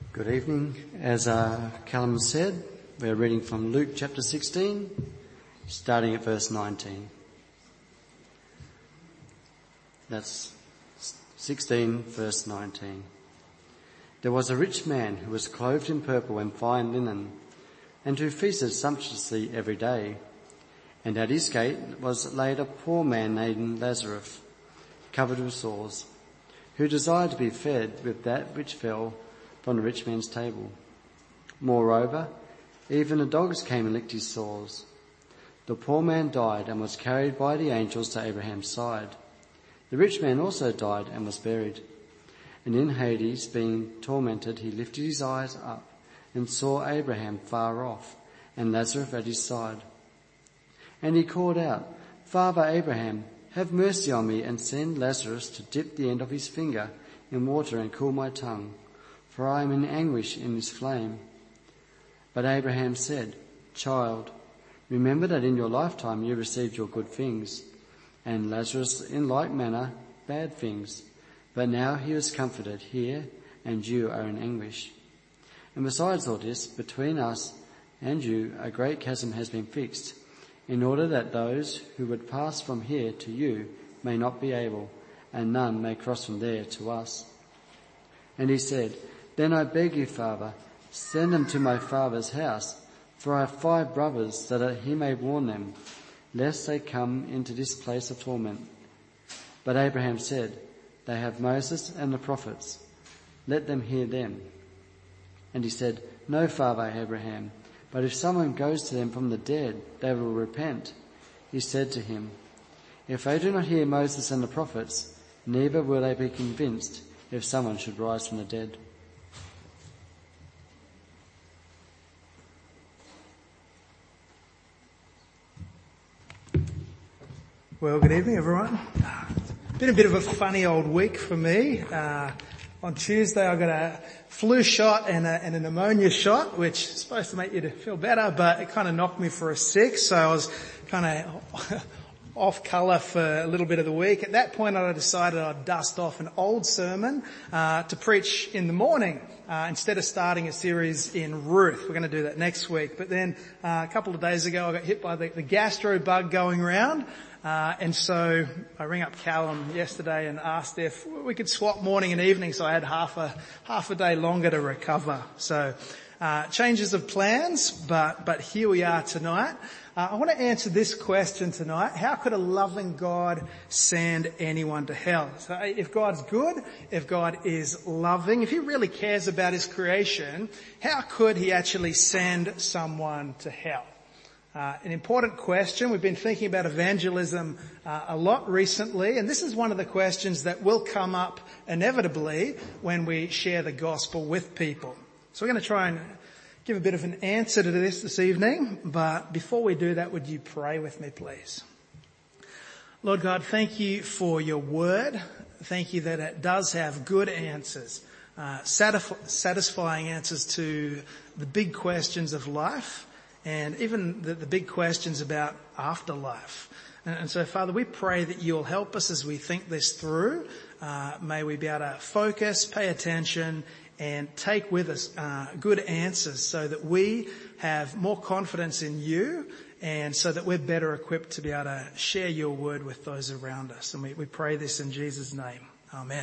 Good evening. As Callum said, we're reading from Luke chapter 16, starting at verse 19. That's 16, verse 19. There was a rich man who was clothed in purple and fine linen, and who feasted sumptuously every day. And at his gate was laid a poor man named Lazarus, covered with sores, who desired to be fed with that which fell from the rich man's table. Moreover, even the dogs came and licked his sores. The poor man died and was carried by the angels to Abraham's side. The rich man also died and was buried. And in Hades, being tormented, he lifted his eyes up and saw Abraham far off and Lazarus at his side. And he called out, "Father Abraham, have mercy on me and send Lazarus to dip the end of his finger in water and cool my tongue, for I am in anguish in this flame." But Abraham said, "Child, remember that in your lifetime you received your good things, and Lazarus in like manner bad things. But now he is comforted here, and you are in anguish. And besides all this, between us and you a great chasm has been fixed, in order that those who would pass from here to you may not be able, and none may cross from there to us." And he said, "Then I beg you, Father, send them to my father's house, for I have 5 brothers, so that he may warn them, lest they come into this place of torment." But Abraham said, "They have Moses and the prophets. Let them hear them." And he said, "No, Father Abraham, but if someone goes to them from the dead, they will repent." He said to him, "If they do not hear Moses and the prophets, neither will they be convinced if someone should rise from the dead." Well, good evening, everyone. It's been a bit of a funny old week for me. On Tuesday, I got a flu shot and a pneumonia shot, which is supposed to make you feel better, but it kind of knocked me for a 6, so I was kind of off colour for a little bit of the week. At that point, I decided I'd dust off an old sermon to preach in the morning instead of starting a series in Ruth. We're going to do that next week. But then a couple of days ago, I got hit by the gastro bug going round. And so I rang up Callum yesterday and asked if we could swap morning and evening, so I had half a day longer to recover. So changes of plans, but here we are tonight. I want to answer this question tonight: how could a loving God send anyone to hell? So if God's good, if God is loving, if he really cares about his creation, how could he actually send someone to hell? An important question. We've been thinking about evangelism a lot recently, and this is one of the questions that will come up inevitably when we share the gospel with people. So we're going to try and give a bit of an answer to this evening, but before we do that, would you pray with me, please? Lord God, thank you for your word. Thank you that it does have good answers, satisfying answers to the big questions of life, and even the big questions about afterlife. And so, Father, we pray that you'll help us as we think this through. May we be able to focus, pay attention, and take with us good answers so that we have more confidence in you and so that we're better equipped to be able to share your word with those around us. And we pray this in Jesus' name. Amen.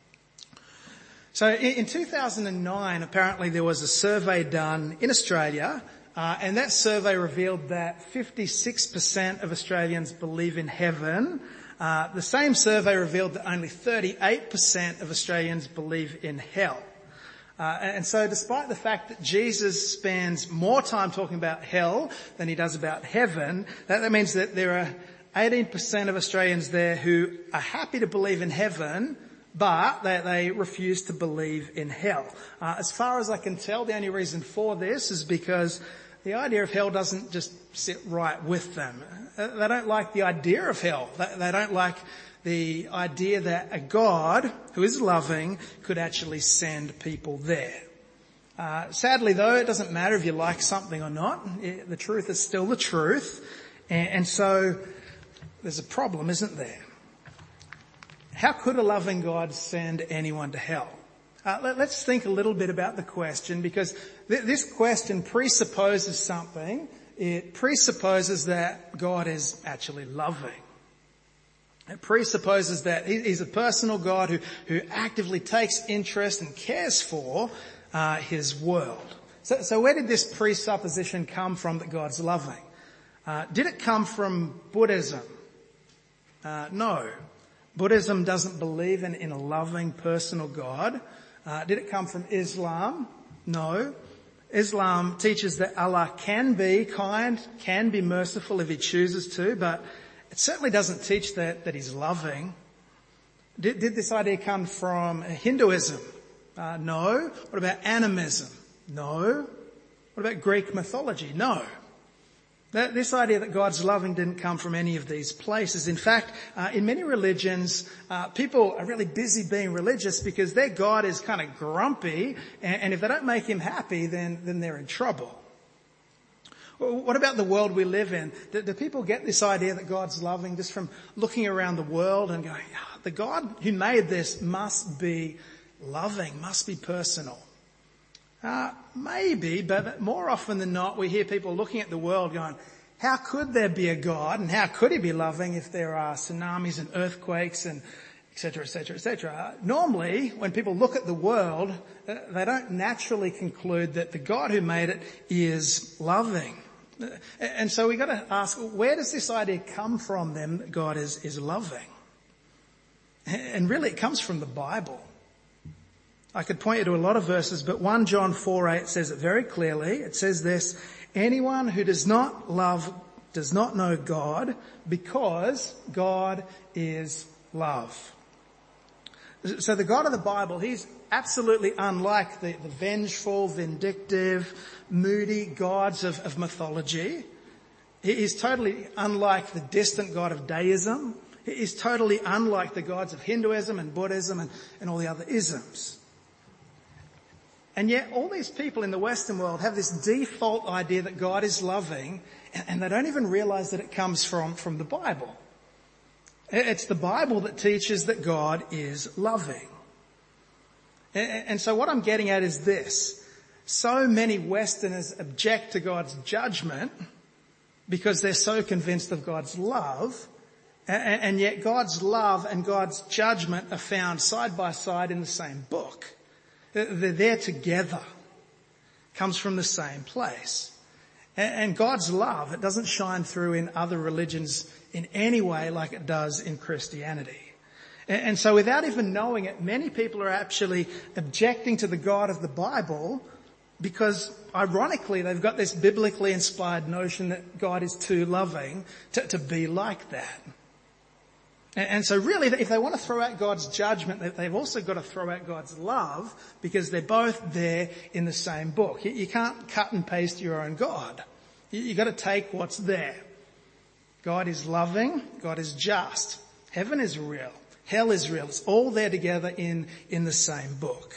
So in 2009, apparently there was a survey done in Australia, and that survey revealed that 56% of Australians believe in heaven. The same survey revealed that only 38% of Australians believe in hell. And so despite the fact that Jesus spends more time talking about hell than he does about heaven, that means that there are 18% of Australians there who are happy to believe in heaven, but they refuse to believe in hell. As far as I can tell, the only reason for this is because the idea of hell doesn't just sit right with them. They don't like the idea of hell. They don't like the idea that a God who is loving could actually send people there. Sadly, though, it doesn't matter if you like something or not. The truth is still the truth. And so there's a problem, isn't there? How could a loving God send anyone to hell? Let's think a little bit about the question, because this question presupposes something. It presupposes that God is actually loving. It presupposes that He's a personal God who actively takes interest and cares for His world. So where did this presupposition come from that God's loving? Did it come from Buddhism? No. Buddhism doesn't believe in a loving personal God. Did it come from Islam? No. Islam teaches that Allah can be kind, can be merciful if He chooses to, but it certainly doesn't teach that He's loving. Did this idea come from Hinduism? No. What about animism? No. What about Greek mythology? No. This idea that God's loving didn't come from any of these places. In fact, in many religions, people are really busy being religious because their God is kind of grumpy, and if they don't make Him happy, then they're in trouble. What about the world we live in? Do people get this idea that God's loving just from looking around the world and going, the God who made this must be loving, must be personal? Maybe, but more often than not, we hear people looking at the world going, how could there be a God and how could He be loving if there are tsunamis and earthquakes and et cetera, et cetera, et cetera? Normally, when people look at the world, they don't naturally conclude that the God who made it is loving. And so we've got to ask, where does this idea come from then that God is loving? And really it comes from the Bible. I could point you to a lot of verses, but 1 John 4:8 says it very clearly. It says this, anyone who does not love does not know God, because God is love. So the God of the Bible, He's absolutely unlike the vengeful, vindictive, moody gods of mythology. He is totally unlike the distant God of deism. He is totally unlike the gods of Hinduism and Buddhism and all the other isms. And yet all these people in the Western world have this default idea that God is loving, and they don't even realize that it comes from the Bible. It's the Bible that teaches that God is loving. And so what I'm getting at is this. So many Westerners object to God's judgment because they're so convinced of God's love, and yet God's love and God's judgment are found side by side in the same book. They're there together. Comes from the same place. And God's love, it doesn't shine through in other religions in any way like it does in Christianity. And so without even knowing it, many people are actually objecting to the God of the Bible because ironically they've got this biblically inspired notion that God is too loving to be like that. And so really, if they want to throw out God's judgment, they've also got to throw out God's love, because they're both there in the same book. You can't cut and paste your own God. You've got to take what's there. God is loving. God is just. Heaven is real. Hell is real. It's all there together in the same book.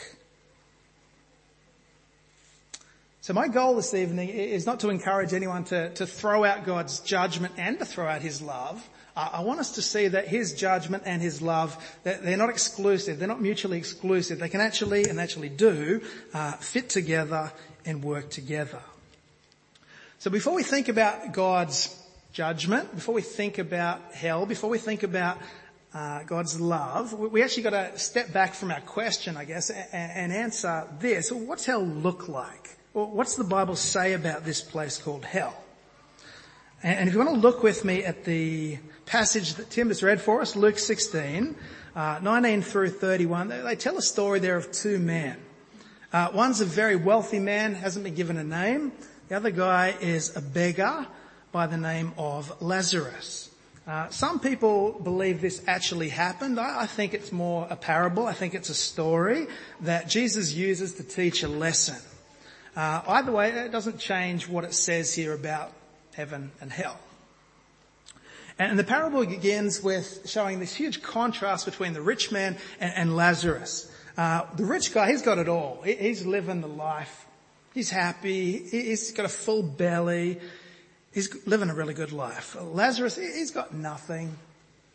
So my goal this evening is not to encourage anyone to throw out God's judgment and to throw out His love. I want us to see that His judgment and His love, they're not exclusive. They're not mutually exclusive. They can actually do fit together and work together. So before we think about God's judgment, before we think about hell, before we think about God's love, we actually got to step back from our question, I guess, and answer this. What's hell look like? What's the Bible say about this place called hell? And if you want to look with me at the passage that Tim has read for us, Luke 16, 19 through 31, they tell a story there of two men. One's a very wealthy man, hasn't been given a name. The other guy is a beggar by the name of Lazarus. Some people believe this actually happened. I think it's more a parable. I think it's a story that Jesus uses to teach a lesson. Either way, it doesn't change what it says here about heaven and hell. And the parable begins with showing this huge contrast between the rich man and Lazarus. The rich guy, he's got it all. He's living the life. He's happy. He's got a full belly. He's living a really good life. Lazarus, he's got nothing.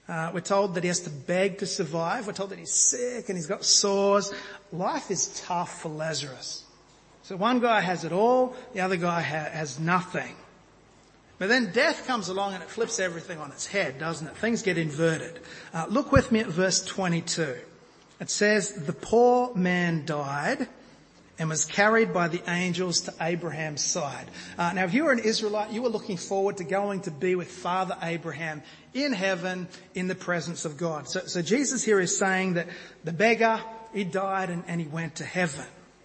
We're told that he has to beg to survive. We're told that he's sick and he's got sores. Life is tough for Lazarus. So one guy has it all, the other guy has nothing. But then death comes along and it flips everything on its head, doesn't it? Things get inverted. Look with me at verse 22. It says, the poor man died and was carried by the angels to Abraham's side. Now if you were an Israelite, you were looking forward to going to be with Father Abraham in heaven in the presence of God. So Jesus here is saying that the beggar, he died and he went to heaven.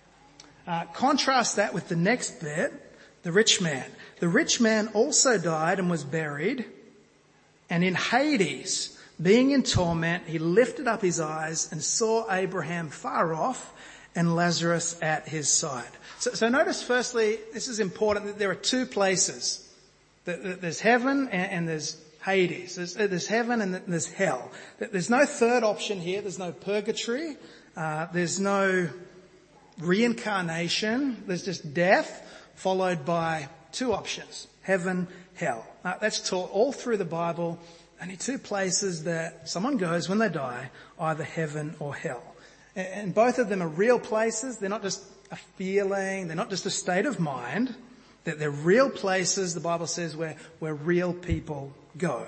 Contrast that with the next bit, the rich man. The rich man also died and was buried, and in Hades, being in torment, he lifted up his eyes and saw Abraham far off and Lazarus at his side. So notice firstly, this is important, that there are two places. There's heaven and there's Hades. There's heaven and there's hell. There's no third option here. There's no purgatory. There's no reincarnation. There's just death followed by two options, heaven, hell. That's taught all through the Bible. Only two places that someone goes when they die, either heaven or hell. And both of them are real places. They're not just a feeling. They're not just a state of mind. They're real places, the Bible says, where real people go.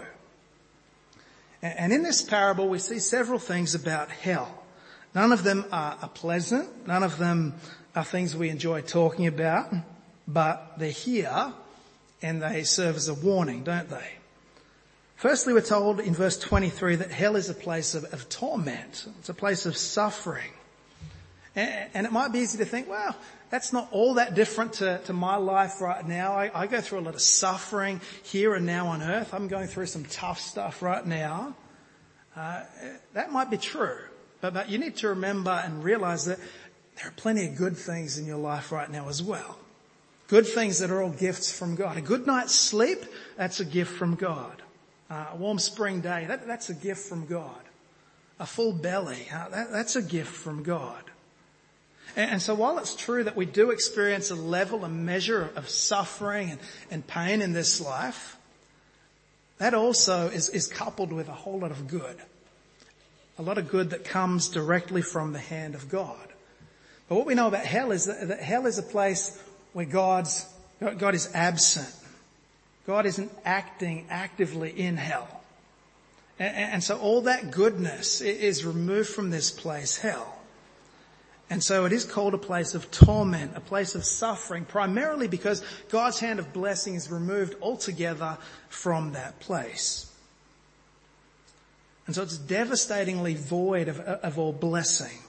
And in this parable, we see several things about hell. None of them are pleasant. None of them are things we enjoy talking about. But they're here and they serve as a warning, don't they? Firstly, we're told in verse 23 that hell is a place of torment. It's a place of suffering. And it might be easy to think, well, that's not all that different to my life right now. I go through a lot of suffering here and now on earth. I'm going through some tough stuff right now. That might be true. But you need to remember and realize that there are plenty of good things in your life right now as well. Good things that are all gifts from God. A good night's sleep, that's a gift from God. A warm spring day, that's a gift from God. A full belly, that's a gift from God. And so while it's true that we do experience a level, a measure of suffering and pain in this life, that also is coupled with a whole lot of good. A lot of good that comes directly from the hand of God. But what we know about hell is that hell is a place where God is absent. God isn't acting actively in hell. And so all that goodness is removed from this place, hell. And so it is called a place of torment, a place of suffering, primarily because God's hand of blessing is removed altogether from that place. And so it's devastatingly void of all blessing.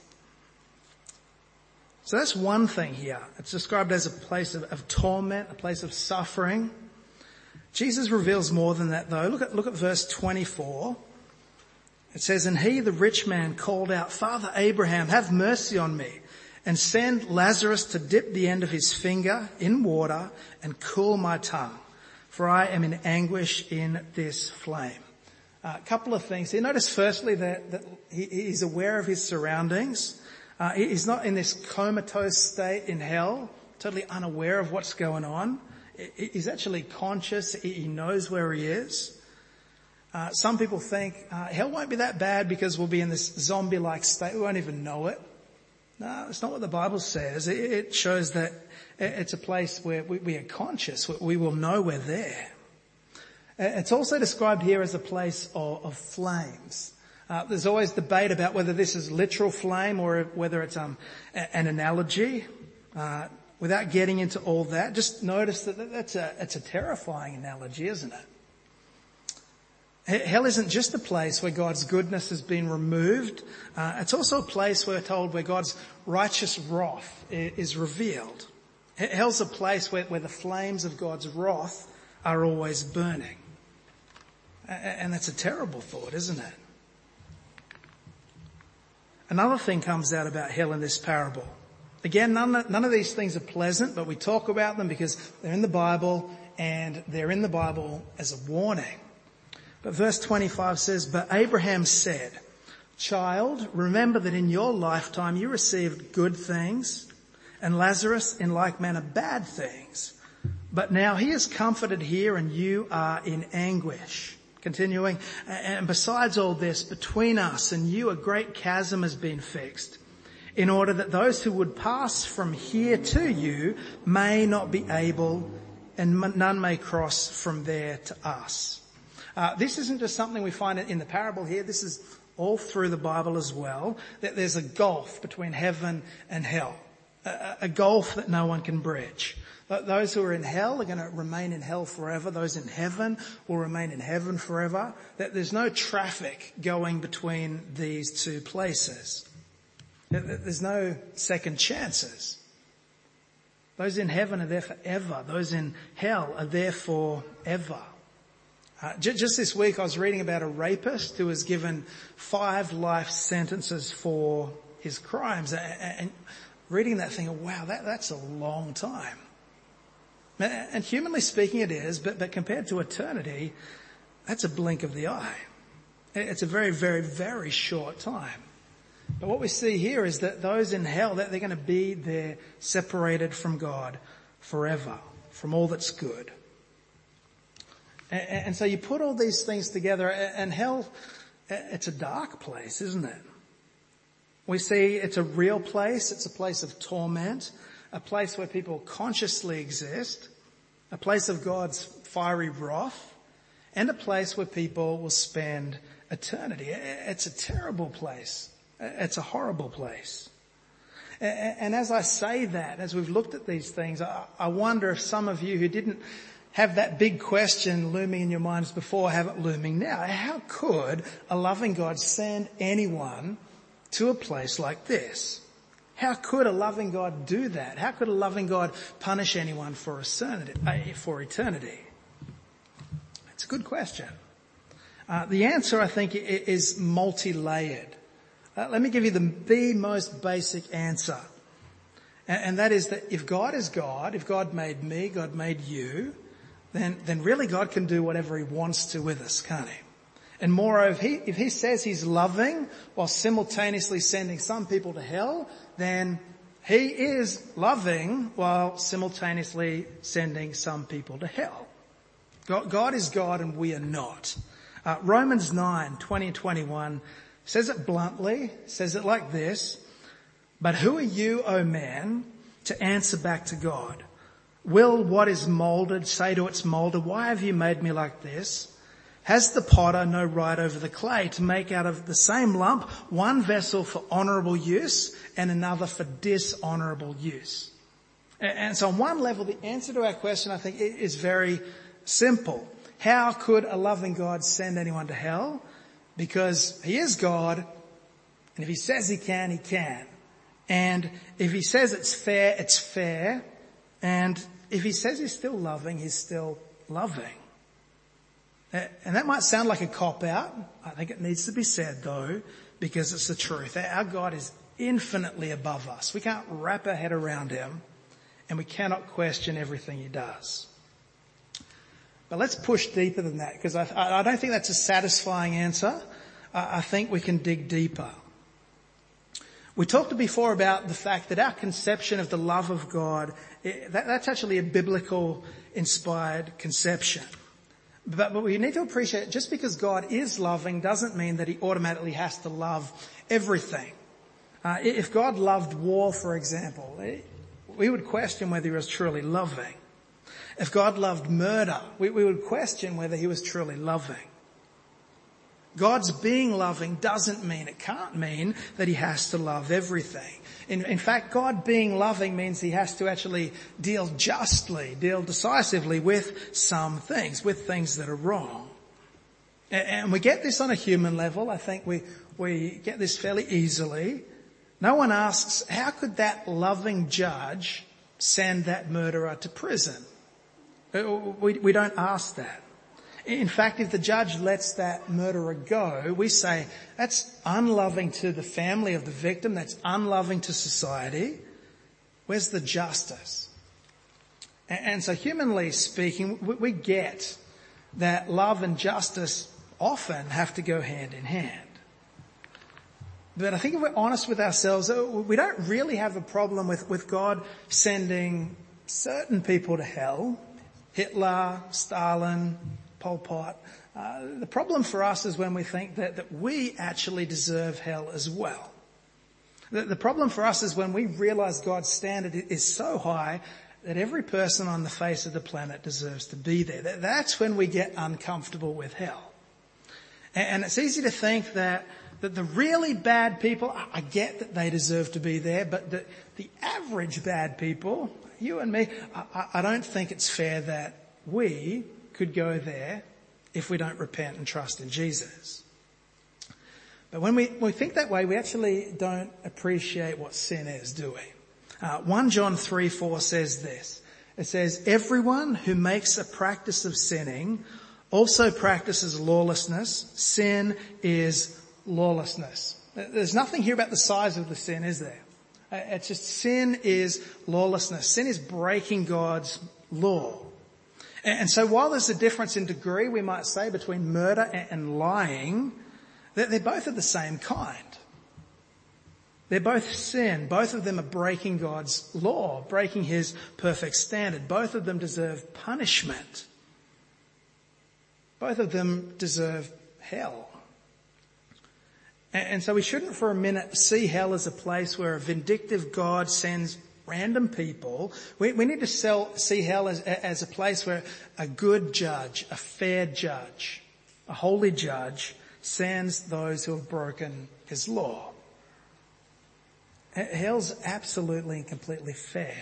So that's one thing here. It's described as a place of torment, a place of suffering. Jesus reveals more than that though. Look at verse 24. It says, and he, the rich man, called out, Father Abraham, have mercy on me and send Lazarus to dip the end of his finger in water and cool my tongue, for I am in anguish in this flame. A couple of things here. Notice firstly that he's aware of his surroundings. He's not in this comatose state in hell, totally unaware of what's going on. He's actually conscious. He knows where he is. Some people think hell won't be that bad because we'll be in this zombie-like state. We won't even know it. No, it's not what the Bible says. It shows that it's a place where we are conscious. We will know we're there. It's also described here as a place of flames. There's always debate about whether this is literal flame or whether it's an analogy. Without getting into all that, just notice that it's a terrifying analogy, isn't it? Hell isn't just a place where God's goodness has been removed. It's also a place, we're told, where God's righteous wrath is revealed. Hell's a place where the flames of God's wrath are always burning. And that's a terrible thought, isn't it? Another thing comes out about hell in this parable. Again, none of these things are pleasant, but we talk about them because they're in the Bible and they're in the Bible as a warning. But verse 25 says, but Abraham said, child, remember that in your lifetime you received good things and Lazarus in like manner bad things. But now he is comforted here and you are in anguish. Continuing, and besides all this, between us and you a great chasm has been fixed, in order that those who would pass from here to you may not be able, and none may cross from there to us. This isn't just something we find in the parable here. This is all through the Bible as well, that there's a gulf between heaven and hell, a gulf that no one can bridge. Those who are in hell are going to remain in hell forever. Those in heaven will remain in heaven forever. That there's no traffic going between these two places. There's no second chances. Those in heaven are there forever. Those in hell are there forever. Just this week I was reading about a rapist who was given 5 life sentences for his crimes. And reading that thing, wow, that's a long time. And humanly speaking it is, but compared to eternity, that's a blink of the eye. It's a very, very, very short time. But what we see here is that those in hell, that they're going to be there separated from God forever, from all that's good. And so you put all these things together, and hell, it's a dark place, isn't it? We see it's a real place. It's a place of torment, a place where people consciously exist, a place of God's fiery wrath, and a place where people will spend eternity. It's a terrible place. It's a horrible place. And as I say that, as we've looked at these things, I wonder if some of you who didn't have that big question looming in your minds before have it looming now. How could a loving God send anyone to a place like this? How could a loving God do that? How could a loving God punish anyone for eternity? It's a good question. The answer, I think, is multi-layered. Let me give you the most basic answer. And that is that if God is God, if God made me, God made you, then really God can do whatever he wants to with us, can't he? And moreover, if he says he's loving while simultaneously sending some people to hell, then he is loving while simultaneously sending some people to hell. God is God and we are not. Romans 9:20 and 21 says it bluntly, says it like this: but who are you, O man, to answer back to God? Will what is moulded say to its moulder, why have you made me like this? Has the potter no right over the clay to make out of the same lump one vessel for honourable use and another for dishonourable use? And so on one level, the answer to our question, I think, is very simple. How could a loving God send anyone to hell? Because he is God, and if he says he can, he can. And if he says it's fair, it's fair. And if he says he's still loving, he's still loving. And that might sound like a cop-out. I think it needs to be said, though, because it's the truth. Our God is infinitely above us. We can't wrap our head around him, and we cannot question everything he does. But let's push deeper than that, because I don't think that's a satisfying answer. I think we can dig deeper. We talked before about the fact that our conception of the love of God, that's actually a biblical inspired conception. But we need to appreciate, just because God is loving doesn't mean that he automatically has to love everything. If God loved war, for example, we would question whether he was truly loving. If God loved murder, we would question whether he was truly loving. God's being loving it can't mean that he has to love everything. In fact, God being loving means he has to actually deal justly, deal decisively with some things, with things that are wrong. And we get this on a human level. I think we get this fairly easily. No one asks, how could that loving judge send that murderer to prison? We don't ask that. In fact, if the judge lets that murderer go, we say that's unloving to the family of the victim, that's unloving to society. Where's the justice? And so humanly speaking, we get that love and justice often have to go hand in hand. But I think if we're honest with ourselves, we don't really have a problem with God sending certain people to hell. Hitler, Stalin, Pol Pot. The problem for us is when we think that we actually deserve hell as well. The problem for us is when we realize God's standard is so high that every person on the face of the planet deserves to be there. That's when we get uncomfortable with hell. And it's easy to think that the really bad people, I get that they deserve to be there, but the average bad people, you and me, I don't think it's fair that we could go there if we don't repent and trust in Jesus. But when we think that way, we actually don't appreciate what sin is, do we? 1 John 3:4 says this. It says, everyone who makes a practice of sinning also practices lawlessness. Sin is lawlessness. There's nothing here about the size of the sin, is there? It's just sin is lawlessness. Sin is breaking God's law. And so while there's a difference in degree, we might say, between murder and lying, they're both of the same kind. They're both sin. Both of them are breaking God's law, breaking his perfect standard. Both of them deserve punishment. Both of them deserve hell. And so we shouldn't for a minute see hell as a place where a vindictive God sends random people. We need to see hell as a place where a good judge, a fair judge, a holy judge sends those who have broken his law. Hell's absolutely and completely fair.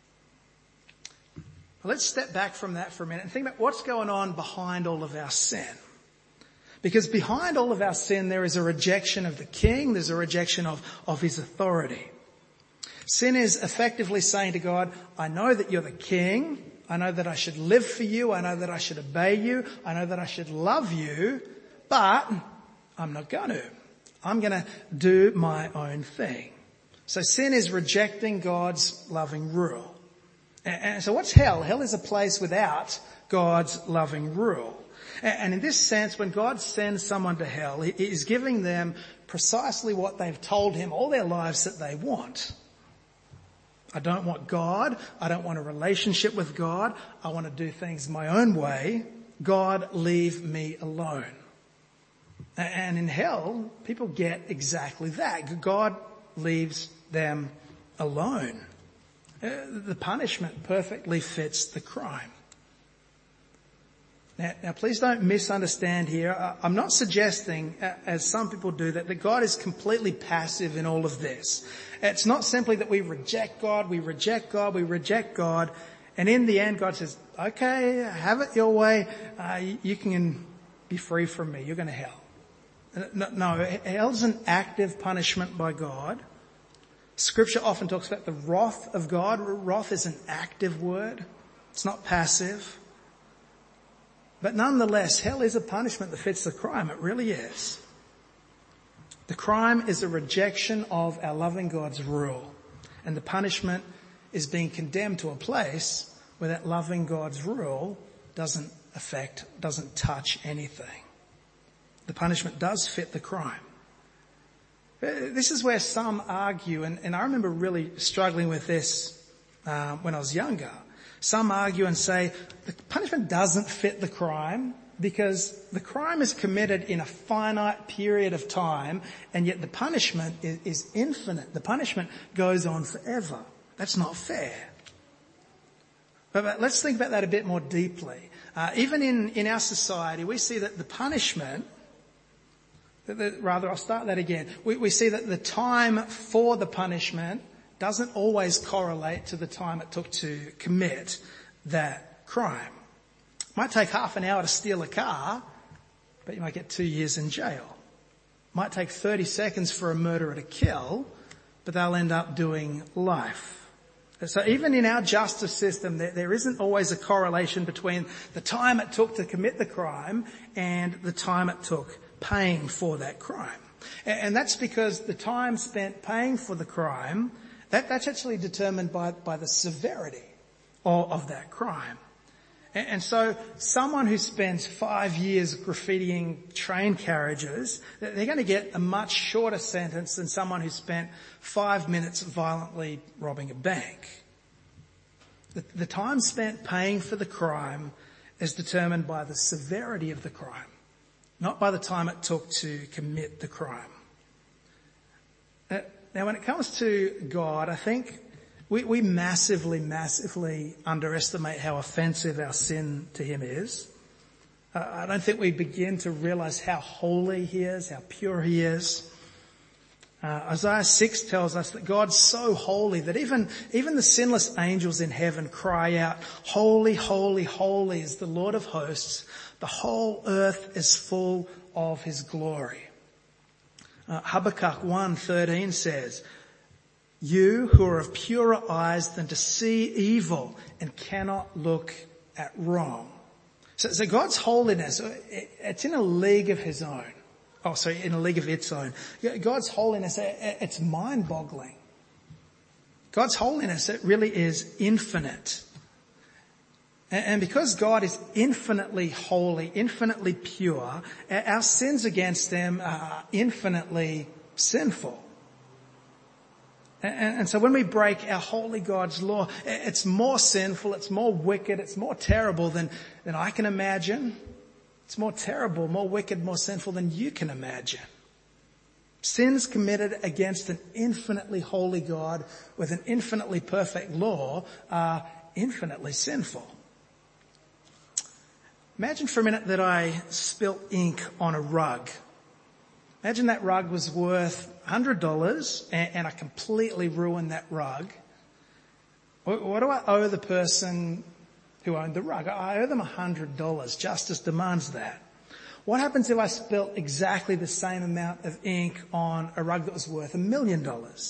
Well, let's step back from that for a minute and think about what's going on behind all of our sin. Because behind all of our sin, there is a rejection of the king. There's a rejection of his authority. Sin is effectively saying to God, I know that you're the king. I know that I should live for you. I know that I should obey you. I know that I should love you. But I'm not going to. I'm going to do my own thing. So sin is rejecting God's loving rule. And so what's hell? Hell is a place without God's loving rule. And in this sense, when God sends someone to hell, he is giving them precisely what they've told him all their lives that they want. I don't want God. I don't want a relationship with God. I want to do things my own way. God, leave me alone. And in hell, people get exactly that. God leaves them alone. The punishment perfectly fits the crime. Now, please don't misunderstand here. I'm not suggesting, as some people do, that God is completely passive in all of this. It's not simply that we reject God, and in the end God says, okay, have it your way, you can be free from me, you're going to hell. No, hell's an active punishment by God. Scripture often talks about the wrath of God. Wrath is an active word. It's not passive. But nonetheless, hell is a punishment that fits the crime. It really is. The crime is a rejection of our loving God's rule. And the punishment is being condemned to a place where that loving God's rule doesn't touch anything. The punishment does fit the crime. This is where some argue, and I remember really struggling with this when I was younger. Some argue and say the punishment doesn't fit the crime because the crime is committed in a finite period of time, and yet the punishment is infinite. The punishment goes on forever. That's not fair. But let's think about that a bit more deeply. Even in our society, we see that the punishment... I'll start that again. We see that the time for the punishment doesn't always correlate to the time it took to commit that crime. It might take half an hour to steal a car, but you might get 2 years in jail. It might take 30 seconds for a murderer to kill, but they'll end up doing life. So even in our justice system, there isn't always a correlation between the time it took to commit the crime and the time it took paying for that crime. And that's because the time spent paying for the crime, that's actually determined by the severity of that crime. And so someone who spends 5 years graffitiing train carriages, they're going to get a much shorter sentence than someone who spent 5 minutes violently robbing a bank. The time spent paying for the crime is determined by the severity of the crime, not by the time it took to commit the crime. Now, when it comes to God, I think we massively underestimate how offensive our sin to him is. I don't think we begin to realize how holy he is, how pure he is. Isaiah 6 tells us that God's so holy that even the sinless angels in heaven cry out, "Holy, holy, holy is the Lord of hosts. The whole earth is full of his glory." Habakkuk 1:13 says, "You who are of purer eyes than to see evil and cannot look at wrong." So God's holiness, it's in a league of his own. In a league of its own. God's holiness, it's mind-boggling. God's holiness, it really is infinite. And because God is infinitely holy, infinitely pure, our sins against them are infinitely sinful. And so when we break our holy God's law, it's more sinful, it's more wicked, it's more terrible than I can imagine. It's more terrible, more wicked, more sinful than you can imagine. Sins committed against an infinitely holy God with an infinitely perfect law are infinitely sinful. Imagine for a minute that I spilt ink on a rug. Imagine that rug was worth $100 and I completely ruined that rug. What do I owe the person who owned the rug? I owe them $100. Justice demands that. What happens if I spilt exactly the same amount of ink on a rug that was worth $1 million?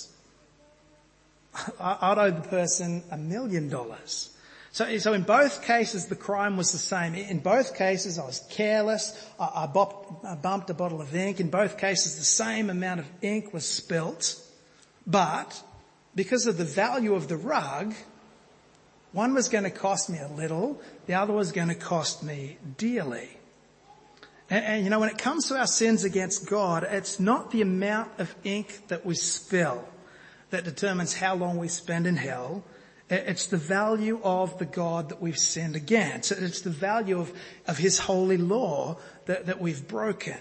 I'd owe the person $1 million. So in both cases, the crime was the same. In both cases, I was careless. I bumped a bottle of ink. In both cases, the same amount of ink was spilt. But because of the value of the rug, one was going to cost me a little. The other was going to cost me dearly. And when it comes to our sins against God, it's not the amount of ink that we spill that determines how long we spend in hell. It's the value of the God that we've sinned against. It's the value of his holy law that we've broken.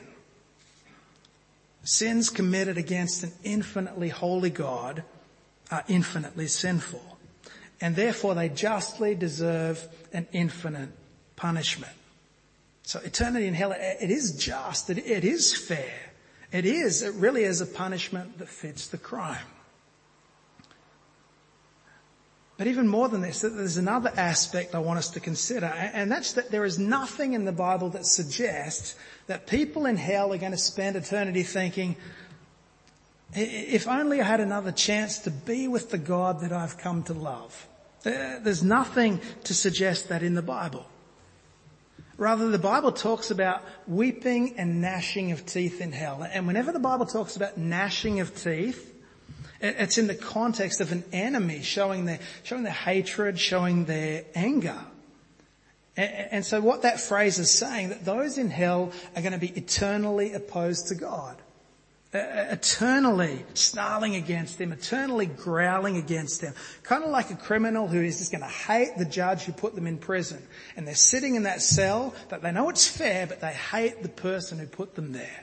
Sins committed against an infinitely holy God are infinitely sinful. And therefore they justly deserve an infinite punishment. So eternity in hell, it is just, it is fair. It really is a punishment that fits the crime. But even more than this, there's another aspect I want us to consider, and that's that there is nothing in the Bible that suggests that people in hell are going to spend eternity thinking, if only I had another chance to be with the God that I've come to love. There's nothing to suggest that in the Bible. Rather, the Bible talks about weeping and gnashing of teeth in hell. And whenever the Bible talks about gnashing of teeth, it's in the context of an enemy showing their hatred, showing their anger. And so what that phrase is saying, that those in hell are going to be eternally opposed to God. Eternally snarling against him, eternally growling against him. Kind of like a criminal who is just going to hate the judge who put them in prison. And they're sitting in that cell, but they know it's fair, but they hate the person who put them there.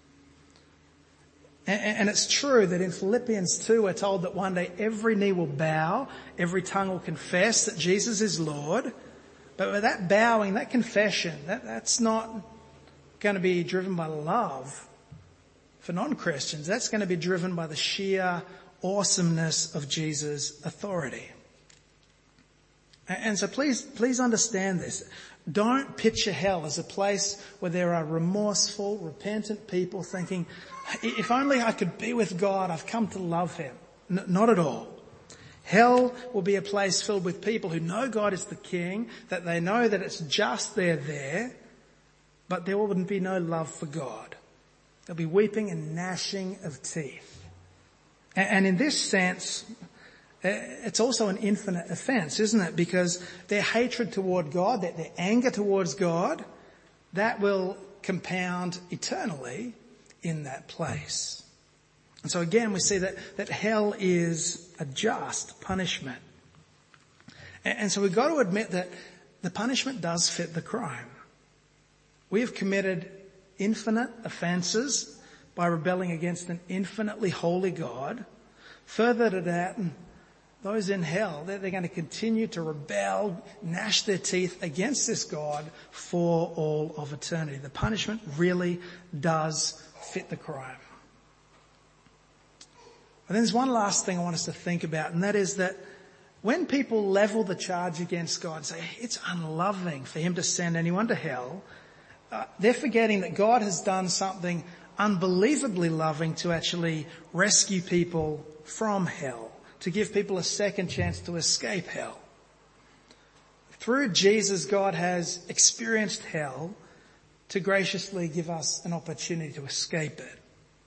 And it's true that in Philippians 2 we're told that one day every knee will bow, every tongue will confess that Jesus is Lord. But with that bowing, that confession, that's not going to be driven by love for non-Christians. That's going to be driven by the sheer awesomeness of Jesus' authority. And so please understand this. Don't picture hell as a place where there are remorseful, repentant people thinking, if only I could be with God, I've come to love him. Not at all. Hell will be a place filled with people who know God is the King, that they know that it's just they're there, but there wouldn't be no love for God. There'll be weeping and gnashing of teeth. And in this sense, it's also an infinite offence, isn't it? Because their hatred toward God, their anger towards God, that will compound eternally in that place. And so again, we see that hell is a just punishment. And so we've got to admit that the punishment does fit the crime. We have committed infinite offences by rebelling against an infinitely holy God. Further to that, those in hell, they're going to continue to rebel, gnash their teeth against this God for all of eternity. The punishment really does fit the crime. And then there's one last thing I want us to think about, and that is that when people level the charge against God and say it's unloving for him to send anyone to hell, they're forgetting that God has done something unbelievably loving to actually rescue people from hell, to give people a second chance to escape hell. Through Jesus, God has experienced hell to graciously give us an opportunity to escape it.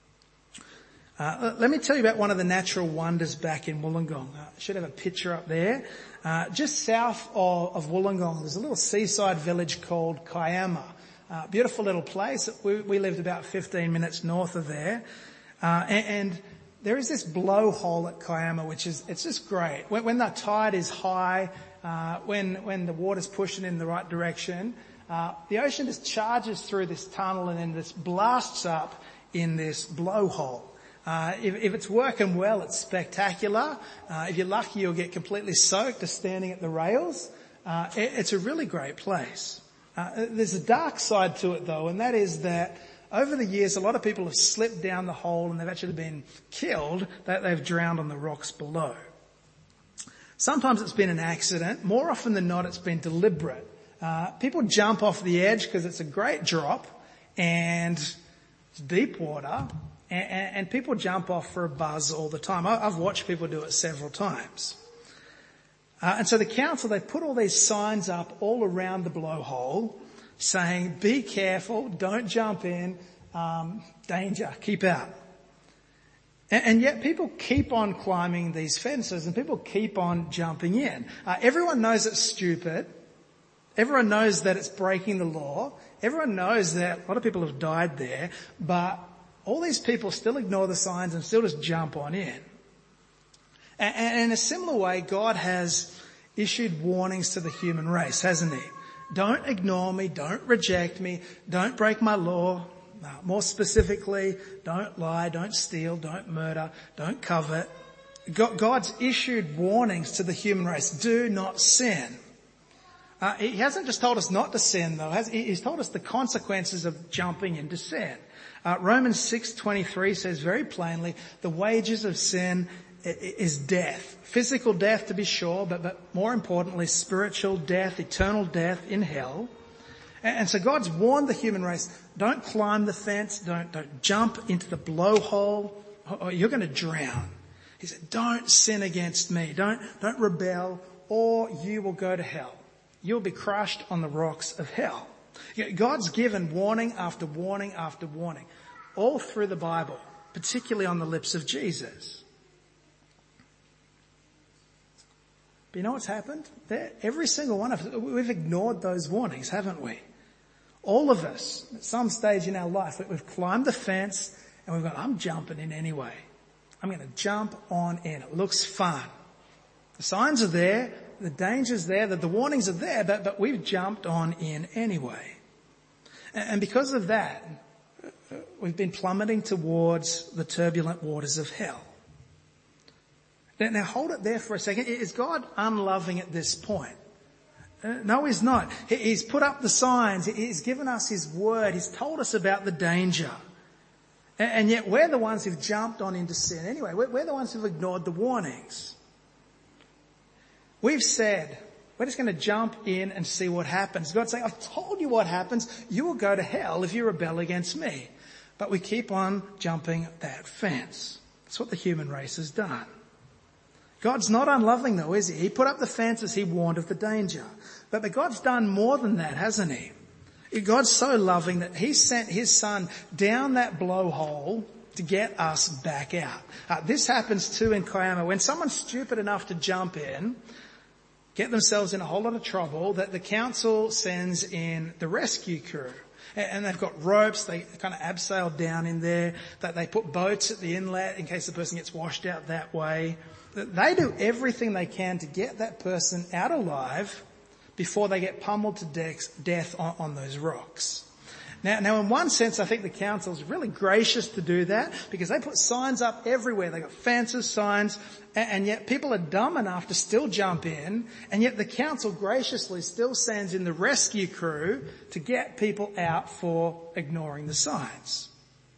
Let me tell you about one of the natural wonders back in Wollongong. I should have a picture up there. Just south of Wollongong, there's a little seaside village called Kiama. Beautiful little place. We lived about 15 minutes north of there. And there is this blowhole at Kiama, it's just great. When the tide is high, when the water's pushing in the right direction, the ocean just charges through this tunnel and then just blasts up in this blowhole. If it's working well, it's spectacular. If you're lucky, you'll get completely soaked just standing at the rails. It's a really great place. There's a dark side to it though, and that is that over the years, a lot of people have slipped down the hole and they've actually been killed, that they've drowned on the rocks below. Sometimes it's been an accident. More often than not, it's been deliberate. People jump off the edge because it's a great drop and it's deep water, and people jump off for a buzz all the time. I've watched people do it several times. And so the council, they put all these signs up all around the blowhole saying, be careful, don't jump in, danger, keep out. And yet people keep on climbing these fences and people keep on jumping in. Everyone knows it's stupid. Everyone knows that it's breaking the law. Everyone knows that a lot of people have died there, but all these people still ignore the signs and still just jump on in. And in a similar way, God has issued warnings to the human race, hasn't he? Don't ignore me, don't reject me, don't break my law. More specifically, don't lie, don't steal, don't murder, don't covet. God's issued warnings to the human race. Do not sin. He hasn't just told us not to sin though, he's told us the consequences of jumping into sin. Romans 6:23 says very plainly, the wages of sin is death. Physical death to be sure, but more importantly, spiritual death, eternal death in hell. And so God's warned the human race, don't climb the fence, don't jump into the blowhole, or you're going to drown. He said, don't sin against me, don't rebel, or you will go to hell. You'll be crushed on the rocks of hell. God's given warning after warning after warning, all through the Bible, particularly on the lips of Jesus. But you know what's happened? Every single one of us, we've ignored those warnings, haven't we? All of us, at some stage in our life, we've climbed the fence and we've gone, I'm jumping in anyway. I'm going to jump on in. It looks fun. The signs are there, the danger's there, the warnings are there, but we've jumped on in anyway. And because of that, we've been plummeting towards the turbulent waters of hell. Now hold it there for a second. Is God unloving at this point? No, he's not. He's put up the signs. He's given us his word. He's told us about the danger. And yet we're the ones who've jumped on into sin anyway. We're the ones who've ignored the warnings. We've said, we're just going to jump in and see what happens. God's saying, I've told you what happens. You will go to hell if you rebel against me. But we keep on jumping that fence. That's what the human race has done. God's not unloving though, is he? He put up the fences, he warned of the danger. But God's done more than that, hasn't he? God's so loving that he sent his son down that blowhole to get us back out. This happens too in Kiama. When someone's stupid enough to jump in, get themselves in a whole lot of trouble, that the council sends in the rescue crew. And they've got ropes, they kind of abseil down in there, that they put boats at the inlet in case the person gets washed out that way. They do everything they can to get that person out alive before they get pummeled to death on those rocks. Now, in one sense, I think the council's really gracious to do that because they put signs up everywhere. They got fences, signs, and yet people are dumb enough to still jump in, and yet the council graciously still sends in the rescue crew to get people out for ignoring the signs.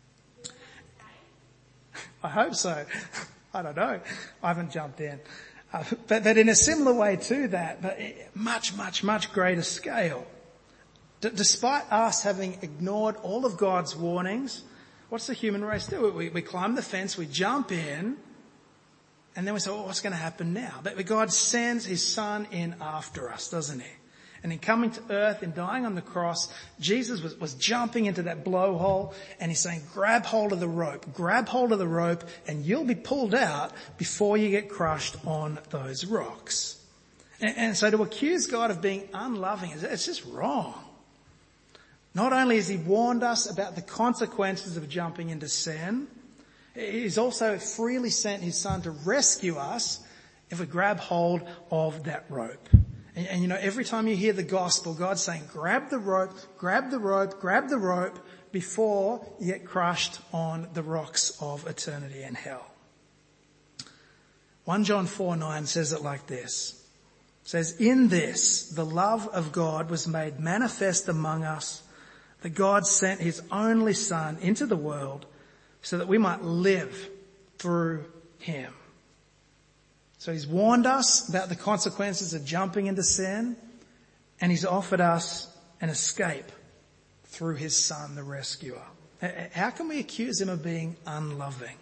I hope so. I don't know. I haven't jumped in. But in a similar way to that, but much, much, much greater scale. Despite us having ignored all of God's warnings, what's the human race do? We climb the fence, we jump in, and then we say, well, what's going to happen now? But God sends his son in after us, doesn't he? And in coming to earth, in dying on the cross, Jesus was jumping into that blowhole, and he's saying, grab hold of the rope, and you'll be pulled out before you get crushed on those rocks. And so to accuse God of being unloving, it's just wrong. Not only has he warned us about the consequences of jumping into sin, he's also freely sent his son to rescue us if we grab hold of that rope. And you know, every time you hear the gospel, God's saying, grab the rope before you get crushed on the rocks of eternity and hell. 1 John 4:9 says it like this. It says, in this, the love of God was made manifest among us, that God sent his only son into the world so that we might live through him. So he's warned us about the consequences of jumping into sin, and he's offered us an escape through his son, the rescuer. How can we accuse him of being unloving?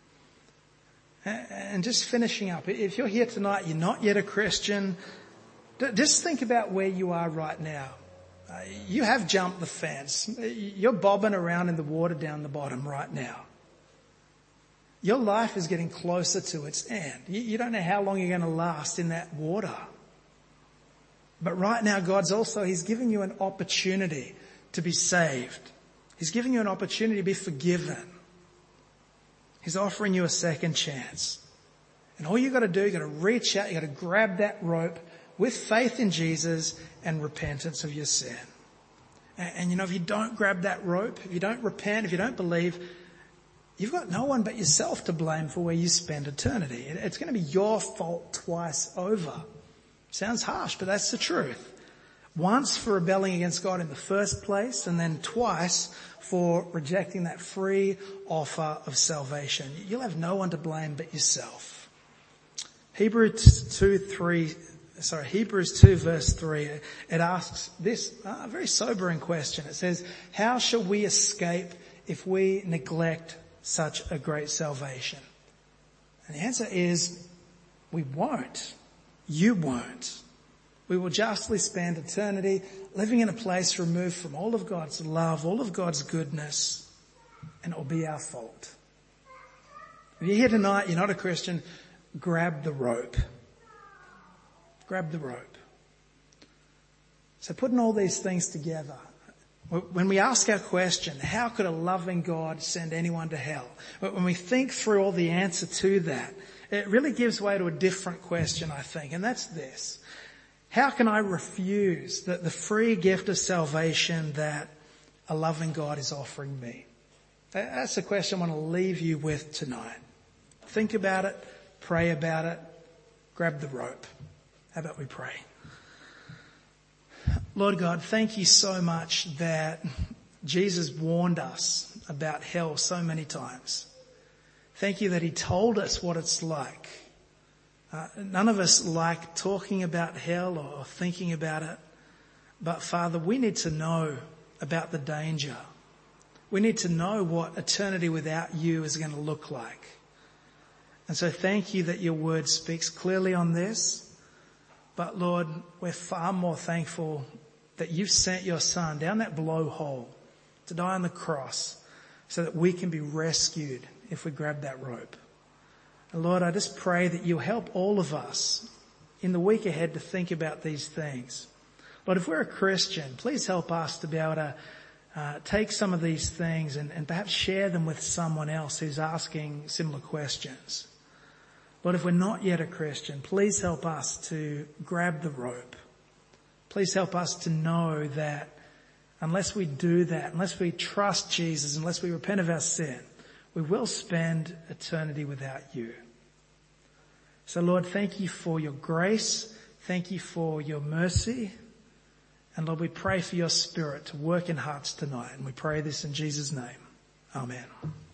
And just finishing up, if you're here tonight, you're not yet a Christian, just think about where you are right now. You have jumped the fence. You're bobbing around in the water down the bottom right now. Your life is getting closer to its end. You don't know how long you're going to last in that water. But right now, he's giving you an opportunity to be saved. He's giving you an opportunity to be forgiven. He's offering you a second chance. And all you've got to do, you've got to reach out, you've got to grab that rope with faith in Jesus and repentance of your sin. And you know, if you don't grab that rope, if you don't repent, if you don't believe, you've got no one but yourself to blame for where you spend eternity. It's going to be your fault twice over. Sounds harsh, but that's the truth. Once for rebelling against God in the first place, and then twice for rejecting that free offer of salvation. You'll have no one to blame but yourself. Hebrews 2 verse 3, it asks this very sobering question. It says, how shall we escape if we neglect such a great salvation? And the answer is, we won't. You won't. We will justly spend eternity living in a place removed from all of God's love, all of God's goodness, and it will be our fault. If you're here tonight, you're not a Christian, grab the rope. Grab the rope. So putting all these things together, when we ask our question, how could a loving God send anyone to hell? When we think through all the answer to that, it really gives way to a different question, I think, and that's this. How can I refuse the free gift of salvation that a loving God is offering me? That's the question I want to leave you with tonight. Think about it, pray about it, grab the rope. How about we pray? Lord God, thank you so much that Jesus warned us about hell so many times. Thank you that he told us what it's like. None of us like talking about hell or thinking about it. But Father, we need to know about the danger. We need to know what eternity without you is going to look like. And so thank you that your word speaks clearly on this. But Lord, we're far more thankful that you've sent your son down that blowhole to die on the cross so that we can be rescued if we grab that rope. And Lord, I just pray that you'll help all of us in the week ahead to think about these things. Lord, if we're a Christian, please help us to be able to take some of these things and perhaps share them with someone else who's asking similar questions. Lord, if we're not yet a Christian, please help us to grab the rope. Please help us to know that unless we do that, unless we trust Jesus, unless we repent of our sin, we will spend eternity without you. So Lord, thank you for your grace. Thank you for your mercy. And Lord, we pray for your Spirit to work in hearts tonight. And we pray this in Jesus' name. Amen.